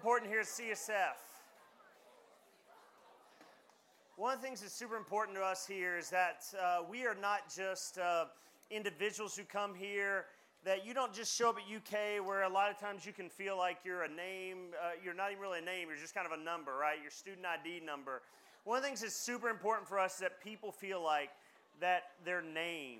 important here at CSF. One of the things that's super important to us here is that we are not just individuals who come here, that you don't just show up at UK where a lot of times you can feel like you're a name. You're not even really a name. You're just kind of a number, right? Your student ID number. One of the things that's super important for us is that people feel like that their name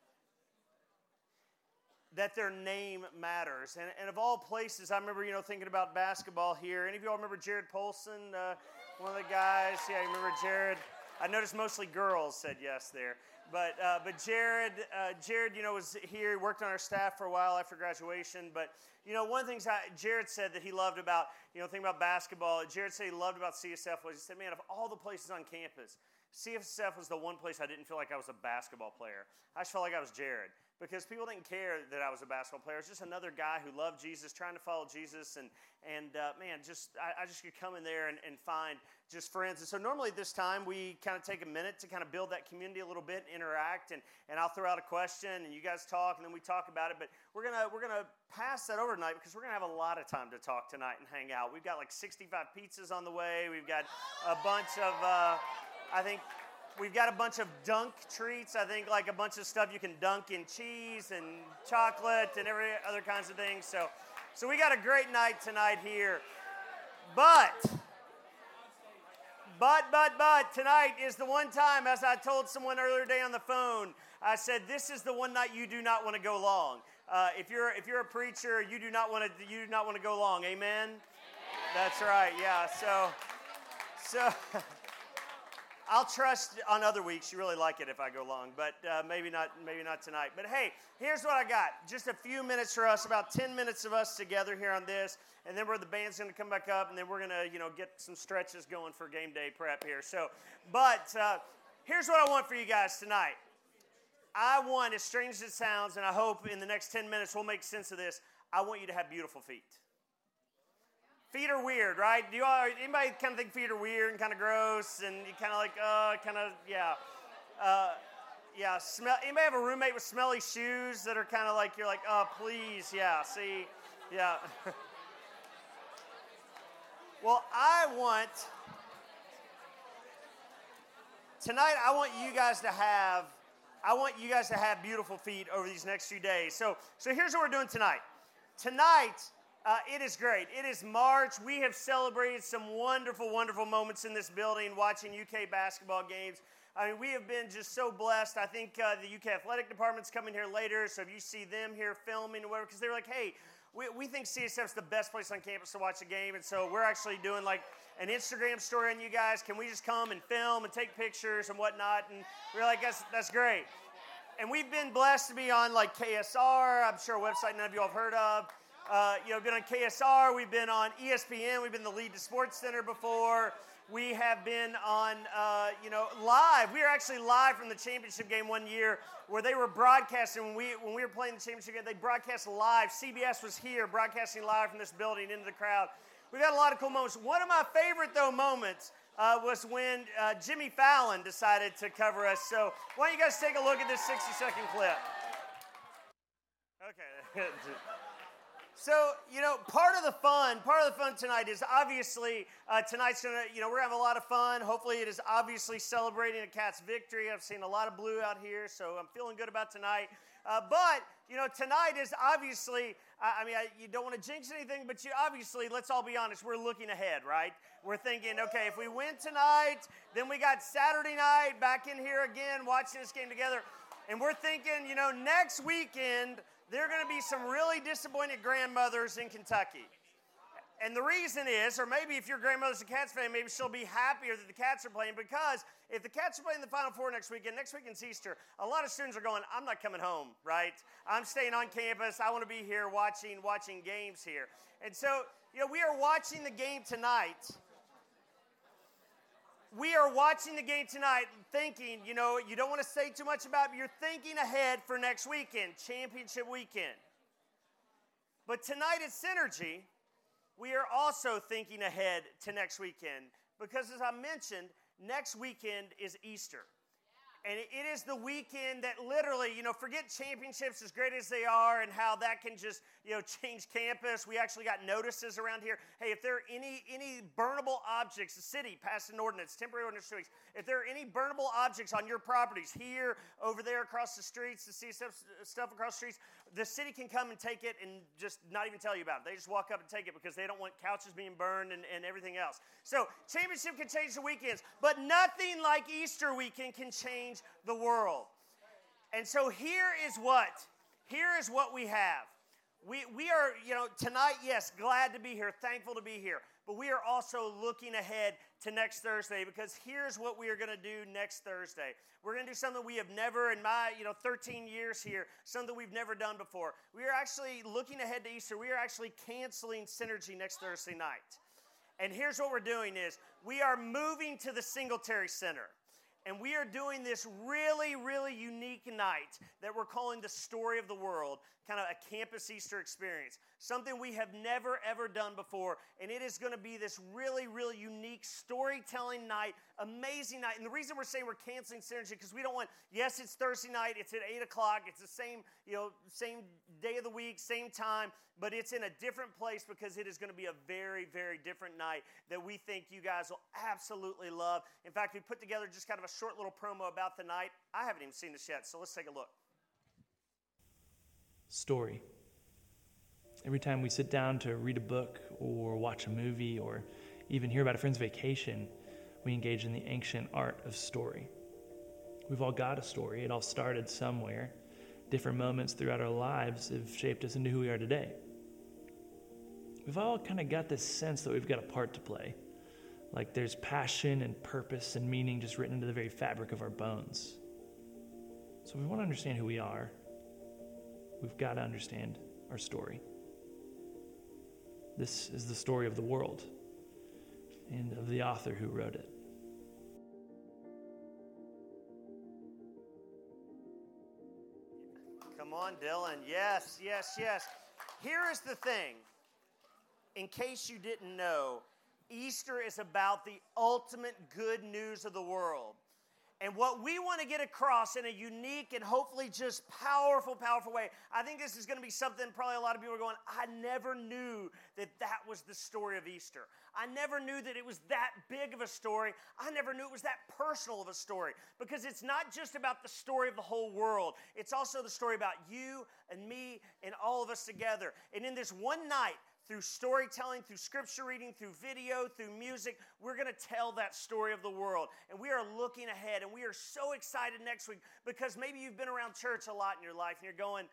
matters. And of all places, I remember, thinking about basketball here. Any of y'all remember Jared Polson, one of the guys? Yeah, you remember Jared? I noticed mostly girls said yes there. But Jared, was here. He worked on our staff for a while after graduation. But, one of the things Jared said that he loved about, thinking about basketball, Jared said he loved about CSF was, he said, man, of all the places on campus, CSF was the one place I didn't feel like I was a basketball player. I just felt like I was Jared. Because people didn't care that I was a basketball player. I was just another guy who loved Jesus, trying to follow Jesus, and I just could come in there and find just friends. And so normally at this time, we kind of take a minute to kind of build that community a little bit, interact, and I'll throw out a question, and you guys talk, and then we talk about it. But we're gonna pass that over tonight because we're gonna have a lot of time to talk tonight and hang out. We've got like 65 pizzas on the way. We've got a bunch of, we've got a bunch of dunk treats. I think like a bunch of stuff you can dunk in cheese and chocolate and every other kinds of things. So we got a great night tonight here. But tonight is the one time, as I told someone earlier today on the phone, I said this is the one night you do not want to go long. If you're a preacher, you do not want to go long. Amen. That's right. Yeah. So. I'll trust on other weeks. You really like it if I go long, but maybe not tonight. But hey, here's what I got. Just a few minutes for us, about 10 minutes of us together here on this, and then the band's going to come back up, and then we're going to, get some stretches going for game day prep here. So, but here's what I want for you guys tonight. I want, as strange as it sounds, and I hope in the next 10 minutes we'll make sense of this, I want you to have beautiful feet. Feet are weird, right? Anybody kind of think feet are weird and kind of gross and you kind of like, yeah. Smell. Anybody have a roommate with smelly shoes that are kind of like, you're like, oh, please, yeah, see, yeah. Well, tonight I want you guys to have beautiful feet over these next few days. So here's what we're doing tonight. Tonight, it is great. It is March. We have celebrated some wonderful, wonderful moments in this building watching UK basketball games. I mean, we have been just so blessed. I think the UK athletic department's coming here later, so if you see them here filming or whatever, because they're like, hey, we think CSF's the best place on campus to watch a game, and so we're actually doing like an Instagram story on you guys. Can we just come and film and take pictures and whatnot? And we're like, that's great. And we've been blessed to be on like KSR, I'm sure a website none of you all have heard of. Been on KSR, we've been on ESPN, we've been the Lead to Sports Center before. We have been on, live. We were actually live from the championship game one year where they were broadcasting. When we were playing the championship game, they broadcast live. CBS was here broadcasting live from this building into the crowd. We've had a lot of cool moments. One of my favorite, moments was when Jimmy Fallon decided to cover us. So why don't you guys take a look at this 60-second clip? Okay. So, part of the fun tonight is obviously tonight's going to, we're having a lot of fun. Hopefully it is obviously celebrating a Cats victory. I've seen a lot of blue out here, so I'm feeling good about tonight. But tonight is obviously, you don't want to jinx anything, but obviously, let's all be honest, we're looking ahead, right? We're thinking, okay, if we win tonight, then we got Saturday night back in here again watching this game together. And we're thinking, next weekend, there are going to be some really disappointed grandmothers in Kentucky. And the reason is, or maybe if your grandmother's a Cats fan, maybe she'll be happier that the Cats are playing, because if the Cats are playing the Final Four next weekend's Easter, a lot of students are going, I'm not coming home, right? I'm staying on campus. I want to be here watching games here. And so, we are watching the game tonight. We are watching the game tonight thinking, you don't want to say too much about it, but you're thinking ahead for next weekend, championship weekend. But tonight at Synergy, we are also thinking ahead to next weekend because, as I mentioned, next weekend is Easter. And it is the weekend that literally, forget championships as great as they are and how that can just, change campus. We actually got notices around here. Hey, if there are any burnable objects, the city passed an ordinance, temporary ordinance 2 weeks. If there are any burnable objects on your properties here, over there, across the streets, to see stuff across the streets, the city can come and take it and just not even tell you about it. They just walk up and take it because they don't want couches being burned and everything else. So championship can change the weekends, but nothing like Easter weekend can change the world. And so here is what we have. We are, tonight, yes, glad to be here, thankful to be here. But we are also looking ahead to next Thursday, because here's what we are going to do next Thursday. We're going to do something we have never, in my 13 years here, something we've never done before. We are actually looking ahead to Easter. We are actually canceling Synergy next Thursday night. And here's what we're doing is we are moving to the Singletary Center. And we are doing this really, really unique night that we're calling the Story of the World, kind of a campus Easter experience. Something we have never, ever done before. And it is going to be this really, really unique storytelling night, amazing night. And the reason we're saying we're canceling Synergy, because we don't want, yes, it's Thursday night, it's at 8 o'clock, it's the same day of the week, same time, but it's in a different place because it is going to be a very, very different night that we think you guys will absolutely love. In fact, we put together just kind of a short little promo about the night. I haven't even seen this yet, so let's take a look. Story. Every time we sit down to read a book or watch a movie or even hear about a friend's vacation, we engage in the ancient art of story. We've all got a story. It all started somewhere. Different moments throughout our lives have shaped us into who we are today. We've all kind of got this sense that we've got a part to play. Like there's passion and purpose and meaning just written into the very fabric of our bones. So if we want to understand who we are, we've got to understand our story. This is the story of the world and of the author who wrote it. Come on, Dylan. Yes, yes, yes. Here is the thing. In case you didn't know, Easter is about the ultimate good news of the world. And what we want to get across in a unique and hopefully just powerful, powerful way, I think this is going to be something probably a lot of people are going, I never knew that was the story of Easter. I never knew that it was that big of a story. I never knew it was that personal of a story. Because it's not just about the story of the whole world. It's also the story about you and me and all of us together. And in this one night, through storytelling, through scripture reading, through video, through music, we're going to tell that story of the world. And we are looking ahead, and we are so excited next week because maybe you've been around church a lot in your life, and you're going,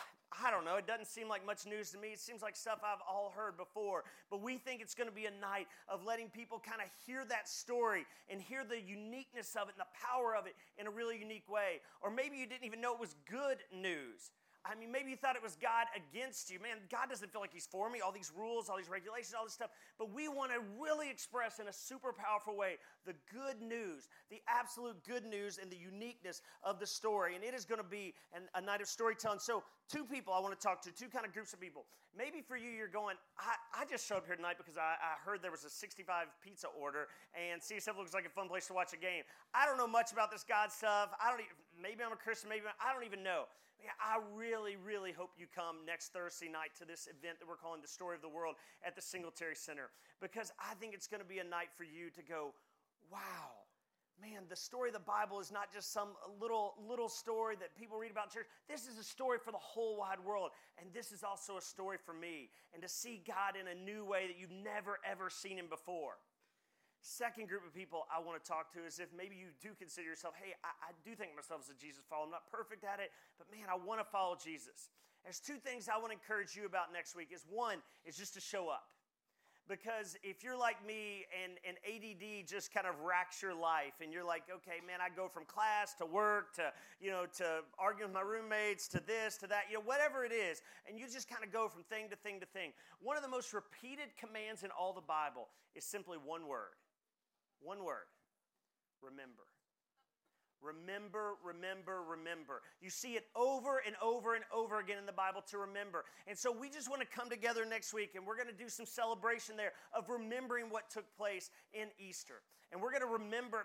I don't know, it doesn't seem like much news to me. It seems like stuff I've all heard before. But we think it's going to be a night of letting people kind of hear that story and hear the uniqueness of it and the power of it in a really unique way. Or maybe you didn't even know it was good news. I mean, maybe you thought it was God against you. Man, God doesn't feel like he's for me, all these rules, all these regulations, all this stuff. But we want to really express in a super powerful way the good news, the absolute good news and the uniqueness of the story. And it is going to be a night of storytelling. So 2 people I want to talk to, 2 kind of groups of people. Maybe for you, you're going, I just showed up here tonight because I heard there was a 65 pizza order, and CSF looks like a fun place to watch a game. I don't know much about this God stuff. Maybe I'm a Christian, maybe I don't even know. I really, really hope you come next Thursday night to this event that we're calling the Story of the World at the Singletary Center, because I think it's going to be a night for you to go, wow, man, the story of the Bible is not just some little story that people read about in church. This is a story for the whole wide world, and this is also a story for me, and to see God in a new way that you've never, ever seen him before. Second group of people I want to talk to is if maybe you do consider yourself, hey, I do think of myself as a Jesus follower. I'm not perfect at it, but man, I want to follow Jesus. There's 2 things I want to encourage you about next week. One is just to show up. Because if you're like me and ADD just kind of racks your life and you're like, okay, man, I go from class to work to arguing with my roommates to this, to that, whatever it is, and you just kind of go from thing to thing to thing. One of the most repeated commands in all the Bible is simply one word. One word. Remember. Remember, remember, remember. You see it over and over and over again in the Bible to remember. And so we just want to come together next week, and we're going to do some celebration there of remembering what took place in Easter. And we're going to remember,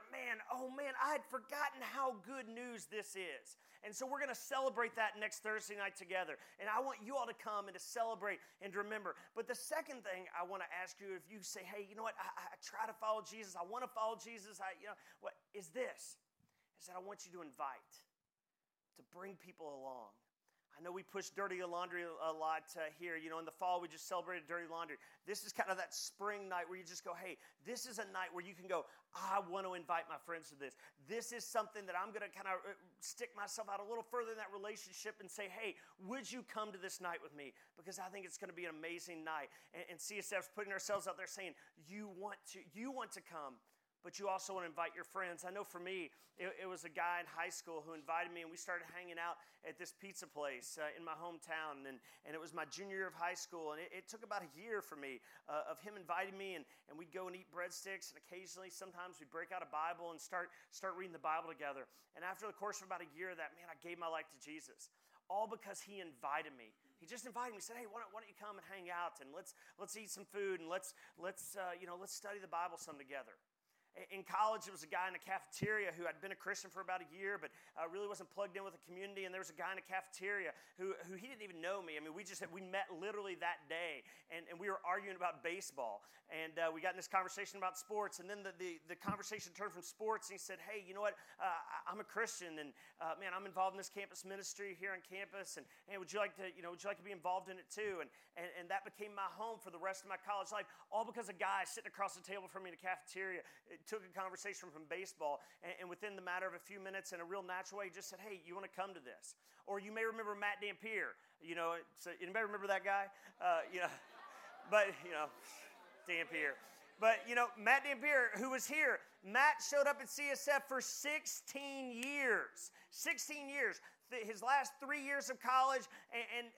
I had forgotten how good news this is. And so we're going to celebrate that next Thursday night together. And I want you all to come and to celebrate and to remember. But the second thing I want to ask you, if you say, hey, you know what, I try to follow Jesus, I want to follow Jesus, what is this? Is that I want you to invite, to bring people along. I know we push Dirty Laundry a lot here. In the fall we just celebrated Dirty Laundry. This is kind of that spring night where you just go, hey, this is a night where you can go, I want to invite my friends to this. This is something that I'm going to kind of stick myself out a little further in that relationship and say, hey, would you come to this night with me? Because I think it's going to be an amazing night. And CSF's putting ourselves out there saying, you want to come. But you also want to invite your friends. I know for me, it was a guy in high school who invited me, and we started hanging out at this pizza place in my hometown. And it was my junior year of high school, and it took about a year for me of him inviting me, and we'd go and eat breadsticks, and occasionally, sometimes we'd break out a Bible and start reading the Bible together. And after the course of about a year of that, I gave my life to Jesus. All because he invited me. He just invited me. He said, "Hey, why don't you come and hang out, and let's eat some food, and let's study the Bible some together." In college, it was a guy in a cafeteria who had been a Christian for about a year, but really wasn't plugged in with the community. And there was a guy in a cafeteria who he didn't even know me. We met literally that day, and we were arguing about baseball. And we got in this conversation about sports. And then the conversation turned from sports, and he said, "Hey, you know what? I'm a Christian, and I'm involved in this campus ministry here on campus. And hey, would you like to be involved in it too?" And that became my home for the rest of my college life, all because a guy sitting across the table from me in a cafeteria took a conversation from baseball, and within the matter of a few minutes, in a real natural way, he just said, "Hey, you want to come to this?" Or you may remember Matt Dampier. So anybody remember that guy? Dampier. But, Matt Dampier, who was here, Matt showed up at CSF for 16 years. 16 years. His last 3 years of college and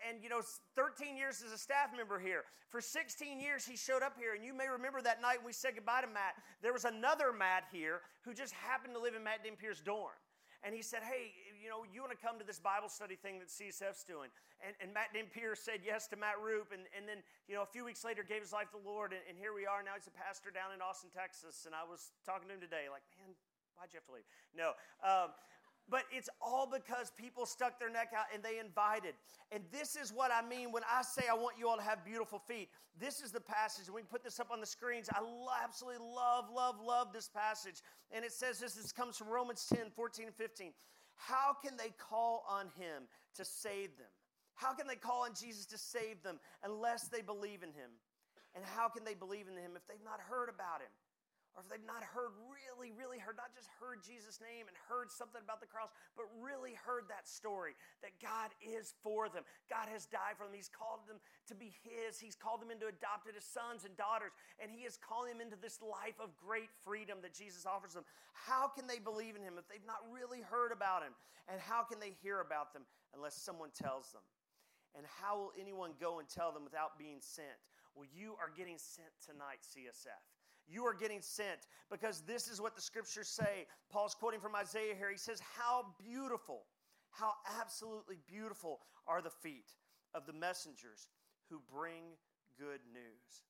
13 years as a staff member here. For 16 years, he showed up here, and you may remember that night when we said goodbye to Matt, there was another Matt here who just happened to live in Matt Dampier's dorm. And he said, "Hey, you want to come to this Bible study thing that CSF's doing?" And Matt Dampier said yes to Matt Roop, and then, a few weeks later gave his life to the Lord, and here we are. Now he's a pastor down in Austin, Texas, and I was talking to him today, like, man, why'd you have to leave? No. But it's all because people stuck their neck out and they invited. And this is what I mean when I say I want you all to have beautiful feet. This is the passage, and we can put this up on the screens. I absolutely love this passage. And it says this comes from Romans 10, 14 and 15. How can they call on him to save them? How can they call on Jesus to save them unless they believe in him? And how can they believe in him if they've not heard about him? Or if they've not heard, really heard, not just heard Jesus' name and heard something about the cross, but really heard that story that God is for them. God has died for them. He's called them to be his. He's called them into adopted as sons and daughters, and he is calling them into this life of great freedom that Jesus offers them. How can they believe in him if they've not really heard about him? And how can they hear about them unless someone tells them? And how will anyone go and tell them without being sent? Well, you are getting sent tonight, CSF. You are getting sent because this is what the scriptures say. Paul's quoting from Isaiah here. He says, how beautiful, how absolutely beautiful are the feet of the messengers who bring good news.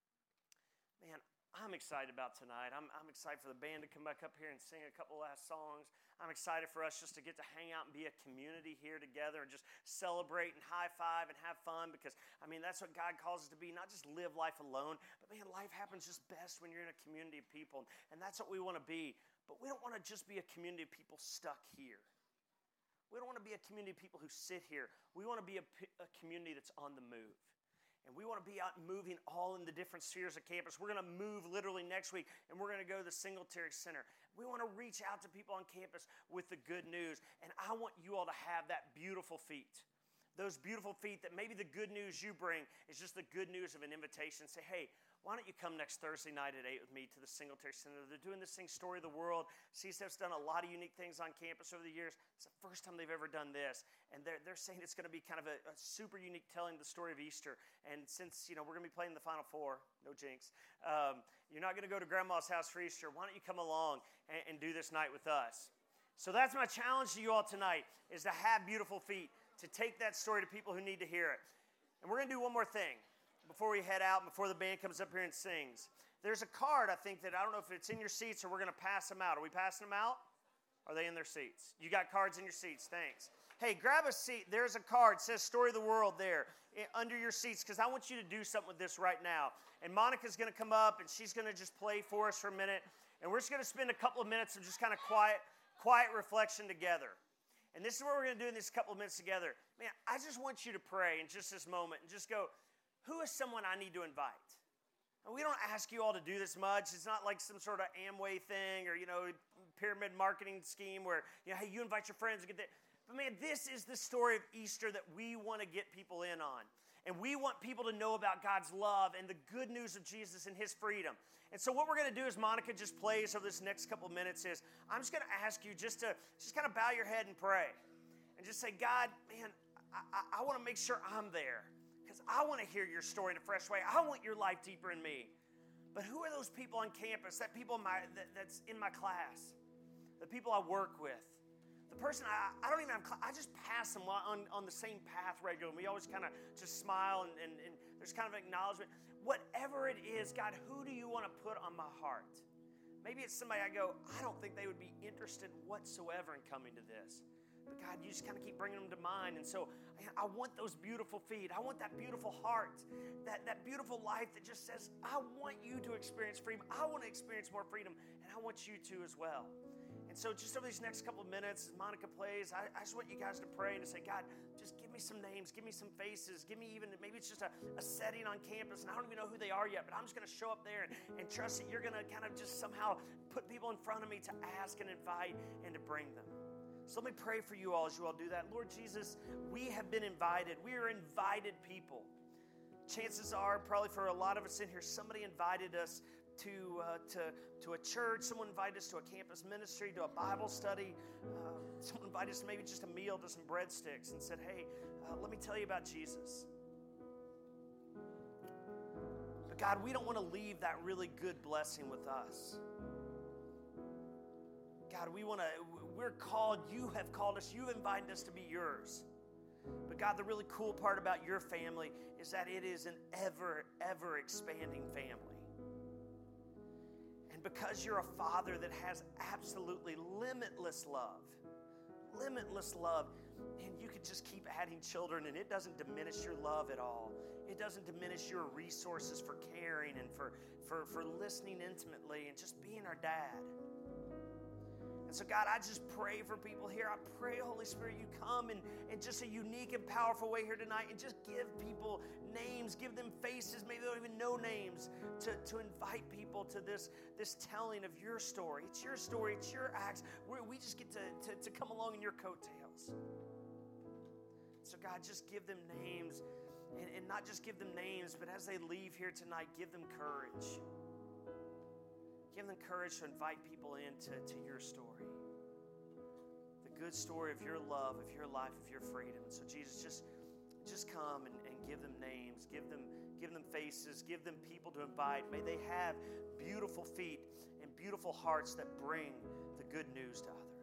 Man, I'm excited about tonight. I'm excited for the band to come back up here and sing a couple last songs. I'm excited for us just to get to hang out and be a community here together and just celebrate and high five and have fun because, that's what God calls us to be, not just live life alone, but man, life happens just best when you're in a community of people, and that's what we want to be. But we don't want to just be a community of people stuck here. We don't want to be a community of people who sit here. We want to be a community that's on the move. And we want to be out moving all in the different spheres of campus. We're going to move literally next week, and we're going to go to the Singletary Center. We want to reach out to people on campus with the good news, and I want you all to have that beautiful feet. Those beautiful feet that maybe the good news you bring is just the good news of an invitation. Say, hey, why don't you come next Thursday night at 8 with me to the Singletary Center? They're doing this thing, Story of the World. CSF's done a lot of unique things on campus over the years. It's the first time they've ever done this. And they're saying it's going to be kind of a super unique telling the story of Easter. And since, we're going to be playing the Final Four, no jinx, you're not going to go to Grandma's house for Easter. Why don't you come along and do this night with us? So that's my challenge to you all tonight, is to have beautiful feet, to take that story to people who need to hear it. And we're going to do one more thing before we head out, before the band comes up here and sings. There's a card, I think, that I don't know if it's in your seats or we're going to pass them out. Are we passing them out? Are they in their seats? You got cards in your seats. Thanks. Hey, grab a seat. There's a card. It says Story of the World there under your seats, because I want you to do something with this right now. And Monica's going to come up, and she's going to just play for us for a minute. And we're just going to spend a couple of minutes of just kind of quiet reflection together. And this is what we're going to do in these couple of minutes together. Man, I just want you to pray in just this moment and just go, who is someone I need to invite? And we don't ask you all to do this much. It's not like some sort of Amway thing or, pyramid marketing scheme where, hey, you invite your friends to get that. But man, this is the story of Easter that we want to get people in on. And we want people to know about God's love and the good news of Jesus and his freedom. And so what we're going to do as Monica just plays over this next couple of minutes is I'm just going to ask you just kind of bow your head and pray. And just say, God, man, I want to make sure I'm there. Because I want to hear your story in a fresh way. I want your life deeper in me. But who are those people on campus, that people that's in my class, the people I work with, the person I don't even have, I just pass them on the same path regularly. We always kind of just smile and there's kind of acknowledgement. Whatever it is, God, who do you want to put on my heart? Maybe it's somebody I go, I don't think they would be interested whatsoever in coming to this. But God, you just kind of keep bringing them to mind. And so I want those beautiful feet. I want that beautiful heart, that beautiful life that just says, I want you to experience freedom. I want to experience more freedom, and I want you to as well. And so just over these next couple of minutes, as Monica plays, I just want you guys to pray and to say, God, just give me some names, give me some faces, give me even, maybe it's just a setting on campus, and I don't even know who they are yet, but I'm just going to show up there and trust that you're going to kind of just somehow put people in front of me to ask and invite and to bring them. So let me pray for you all as you all do that. Lord Jesus, we have been invited. We are invited people. Chances are, probably for a lot of us in here, somebody invited us to a church. Someone invited us to a campus ministry, to a Bible study. Someone invited us to maybe just a meal, to some breadsticks, and said, hey, let me tell you about Jesus. But God, we don't want to leave that really good blessing with us. God, we're called, you have called us, you've invited us to be yours. But God, the really cool part about your family is that it is an ever expanding family. And because you're a father that has absolutely limitless love, and you could just keep adding children, and it doesn't diminish your love at all. It doesn't diminish your resources for caring and for listening intimately and just being our dad. And so, God, I just pray for people here. I pray, Holy Spirit, you come in just a unique and powerful way here tonight and just give people names, give them faces, maybe they don't even know names, to invite people to this telling of your story. It's your story. It's your acts. We just get to come along in your coattails. So, God, just give them names, and not just give them names, but as they leave here tonight, give them courage. Give them courage to invite people into your story. The good story of your love, of your life, of your freedom. So Jesus, just come and give them names, give them faces, give them people to invite. May they have beautiful feet and beautiful hearts that bring the good news to others.